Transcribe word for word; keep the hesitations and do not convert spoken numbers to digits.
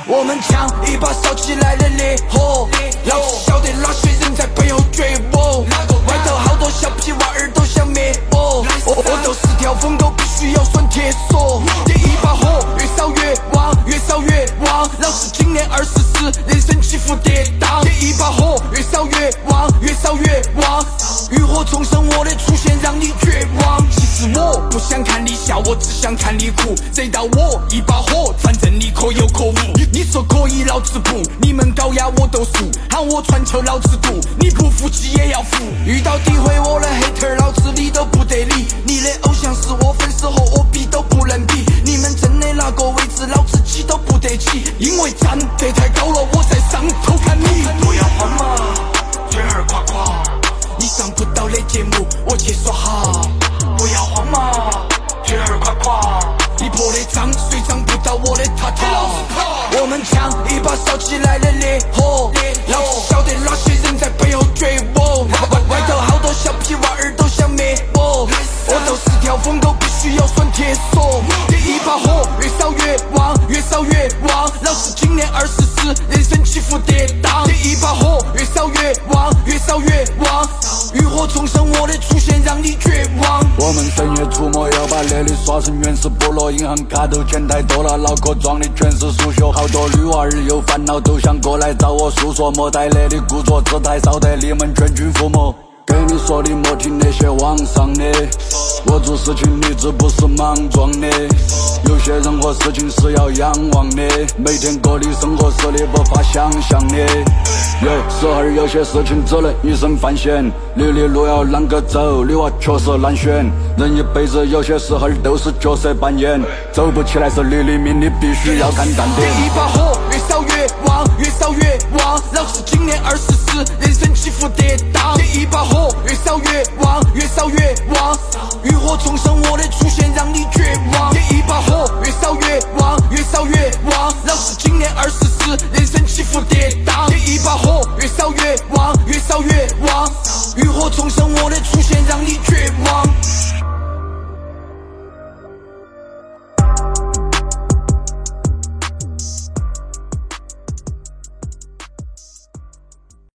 我们将一把烧起来的烈火，老子晓得哪些人在背后追我，外头好多小屁娃儿都想灭我，我我都是条疯狗，必须要拴铁锁。这一把火越烧越旺，越烧越旺，老子今年二十四，人生起伏跌宕。这一把火越烧越旺，越烧越旺，浴火重生，我的出现让你绝望。其实我不想看你笑，我只想看你哭。谁道我一把火，反正你可有可无。你说可以，老子不，你们高压我都输，喊我传球老子赌，你不服气也要服。遇到诋毁我的 hater， 老子理都不得理。你的偶像是我粉丝和我比都不能比，你们真的那个位置，老子挤都不得起，因为站得太高了，我在上头看你。不要慌嘛，腿儿垮垮，你上不到的节目，我去耍哈。不要慌嘛，腿儿垮垮，你破的账谁涨不到我的塔塔。我们将一把烧起来的烈火，老子晓得哪些人在背后追我，外外头好多小屁娃儿都想灭我，我都是条疯狗，必须要拴铁锁。这一把火越烧越旺，越烧越旺，老子今年二十四，人生起伏跌宕。这一把火越烧越旺，越烧越旺，浴火重生，我的出现让你绝望。 我们深夜出没，要把那里刷成原始部落，银行卡头钱太多了，脑壳装的全是数学。好多女娃儿有烦恼都想过来找我诉说，莫带来的故作姿态，烧得你们全军覆没。给你说的莫听那些网上的，我做事情理智不是莽撞的，有些人和事情是要仰望的，每天过的生活是你无法想象的。耶，时而有些事情只能一生犯险，你的路要啷个走，你娃确实难选。人一辈子有些时候都是角色扮演，走不起来是你的命，你必须要看淡点。 这一把火越烧越旺，越烧越旺，老子今年二十四，人生起伏跌宕。这一把火越烧越旺，越烧越旺，浴火重生，我的出现让你绝望。这一把火越烧越旺，越烧越旺，老子今年二十四，人生起伏跌宕。这一把火越烧越旺，越烧越旺，浴火重生，我的出现让你绝望。